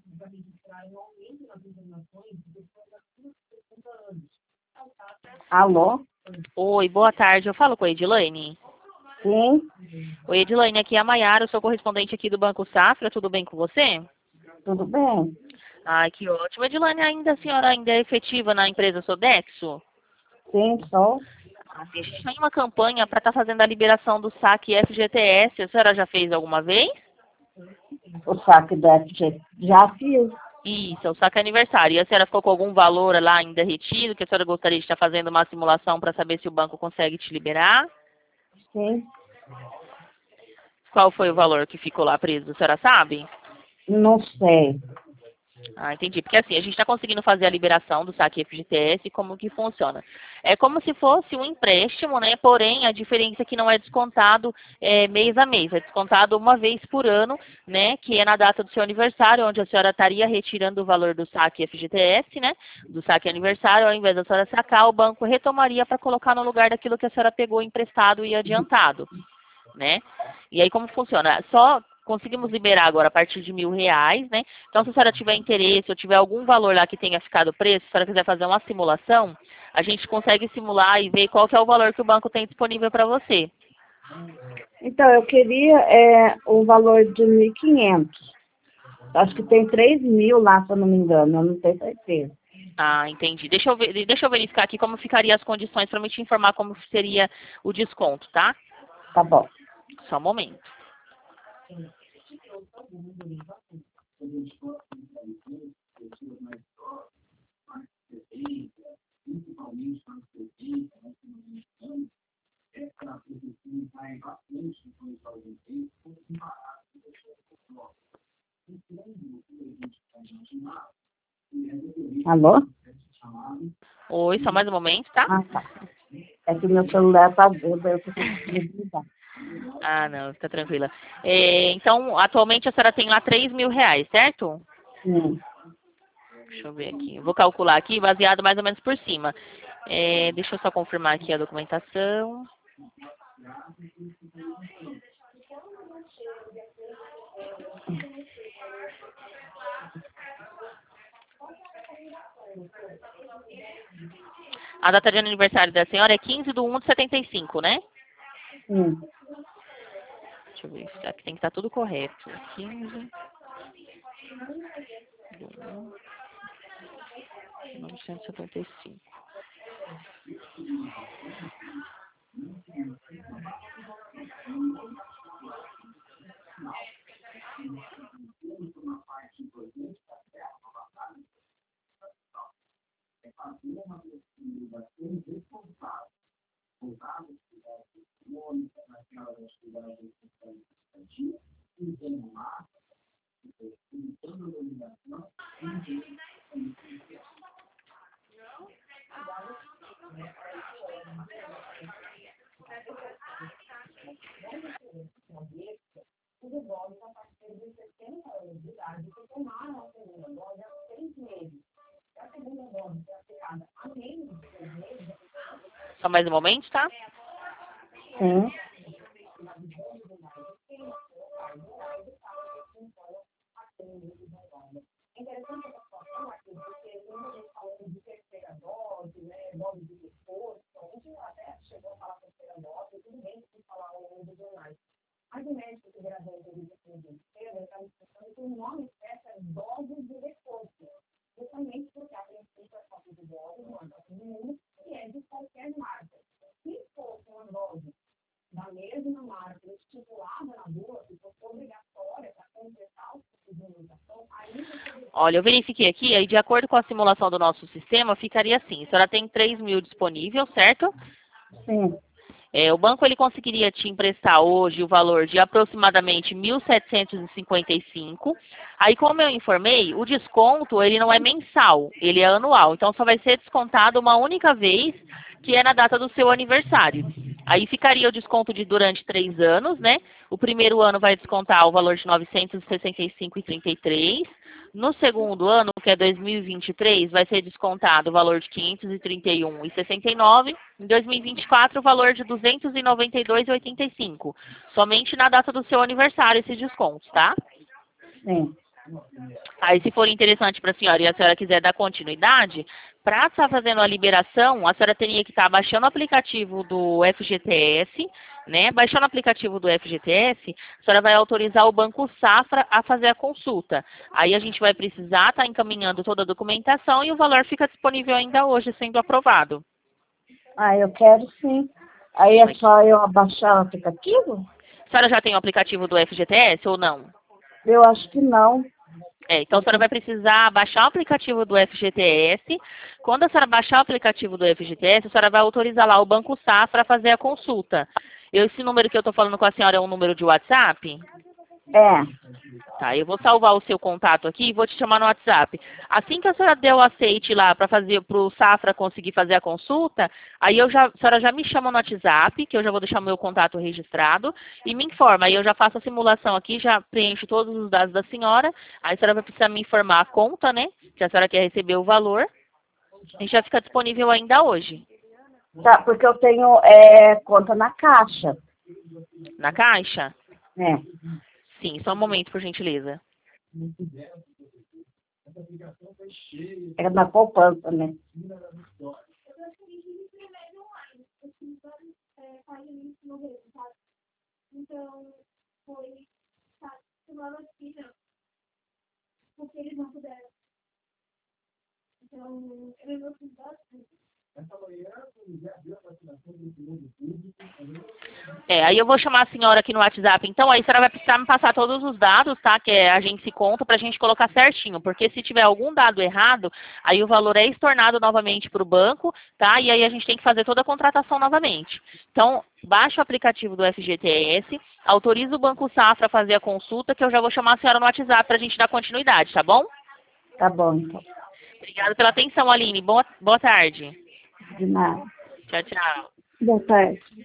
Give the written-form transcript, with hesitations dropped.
Alô? Oi, boa tarde. Eu falo com a Edilane. Sim, Oi, Edilane, aqui é a Maiara, eu sou correspondente aqui do Banco Safra. Tudo bem com você? tudo bem? Ai, que ótimo. Edilane, a senhora ainda é efetiva na empresa Sodexo? Sim, sou. Assim, a gente tem uma campanha para estar fazendo a liberação do saque FGTS. A senhora já fez alguma vez? O saque do FG já fiz. Isso, é o saque aniversário. E a senhora ficou com algum valor lá ainda retido, que a senhora gostaria de estar fazendo uma simulação para saber se o banco consegue te liberar? Sim, Qual foi o valor que ficou lá preso? A senhora sabe? não sei. Ah, entendi. Porque assim, a gente está conseguindo fazer a liberação do saque FGTS, como que funciona? É como se fosse um empréstimo, né? Porém, a diferença é que não é descontado mês a mês, é descontado uma vez por ano, né? Que é na data do seu aniversário, onde a senhora estaria retirando o valor do saque FGTS, né? Do saque aniversário, ao invés da senhora sacar, o banco retomaria para colocar no lugar daquilo que a senhora pegou emprestado e adiantado, né? E aí como funciona? Só conseguimos liberar agora a partir de R$ 1.000, né? Então, se a senhora tiver interesse ou tiver algum valor lá que tenha ficado preso, se a senhora quiser fazer uma simulação, a gente consegue simular e ver qual que é o valor que o banco tem disponível para você. Então, eu queria o valor de 1.500. Acho que tem 3.000 lá, se eu não me engano. Eu não tenho certeza. Ah, entendi. Deixa eu verificar aqui como ficariam as condições para me te informar como seria o desconto, tá? Tá bom. Só um momento. Alô? Oi, só mais um momento, tá? Ah, tá. É que meu celular tá duro, eu preciso desligar. Ah, não, fica tranquila. Então, atualmente a senhora tem lá R$ 3.000, certo? Sim. Deixa eu ver aqui. Eu vou calcular aqui, baseado mais ou menos por cima. Deixa eu só confirmar aqui a documentação. A data de aniversário da senhora é 15/1/75, né? Sim. Deixa eu ver, aqui tem que estar tudo correto. 15/1/1975. Só mais um momento, tá? Sim. Olha, eu verifiquei aqui, aí de acordo com a simulação do nosso sistema, ficaria assim. A senhora tem 3.000 disponível, certo? Sim. O banco ele conseguiria te emprestar hoje o valor de aproximadamente 1.755. Aí, como eu informei, o desconto ele não é mensal, ele é anual. Então, só vai ser descontado uma única vez, que é na data do seu aniversário. Aí ficaria o desconto de durante 3 anos, né? O primeiro ano vai descontar o valor de R$ 965,33. No segundo ano, que é 2023, vai ser descontado o valor de R$ 531,69. Em 2024, o valor de R$ 292,85. Somente na data do seu aniversário esses descontos, tá? Sim. Aí, se for interessante para a senhora e a senhora quiser dar continuidade, para estar fazendo a liberação, a senhora teria que estar baixando o aplicativo do FGTS, né? Baixando o aplicativo do FGTS, a senhora vai autorizar o Banco Safra a fazer a consulta. Aí a gente vai precisar estar encaminhando toda a documentação e o valor fica disponível ainda hoje, sendo aprovado. Ah, eu quero sim. Aí é só eu abaixar o aplicativo? A senhora já tem o aplicativo do FGTS ou não? Eu acho que não. Então a senhora vai precisar baixar o aplicativo do FGTS. Quando a senhora baixar o aplicativo do FGTS, a senhora vai autorizar lá o Banco Safra a fazer a consulta. Esse número que eu estou falando com a senhora é um número de WhatsApp? É. Tá, eu vou salvar o seu contato aqui e vou te chamar no WhatsApp. Assim que a senhora der o aceite lá para o Safra conseguir fazer a consulta, aí a senhora já me chama no WhatsApp, que eu já vou deixar o meu contato registrado, e me informa. Aí eu já faço a simulação aqui, já preencho todos os dados da senhora. Aí a senhora vai precisar me informar a conta, né? Que a senhora quer receber o valor. E já fica disponível ainda hoje. Tá, porque eu tenho conta na Caixa. Na Caixa? É. Sim, só um momento, por gentileza. É na poupança, né? Aí eu vou chamar a senhora aqui no WhatsApp. Então, aí a senhora vai precisar me passar todos os dados, tá? Que a gente se conta pra gente colocar certinho. Porque se tiver algum dado errado, aí o valor é estornado novamente pro banco, tá? E aí a gente tem que fazer toda a contratação novamente. Então, baixa o aplicativo do FGTS, autoriza o Banco Safra a fazer a consulta, que eu já vou chamar a senhora no WhatsApp pra gente dar continuidade, tá bom? Tá bom, então. Obrigada pela atenção, Aline. Boa tarde. De nada. Tchau, tchau. Boa tarde.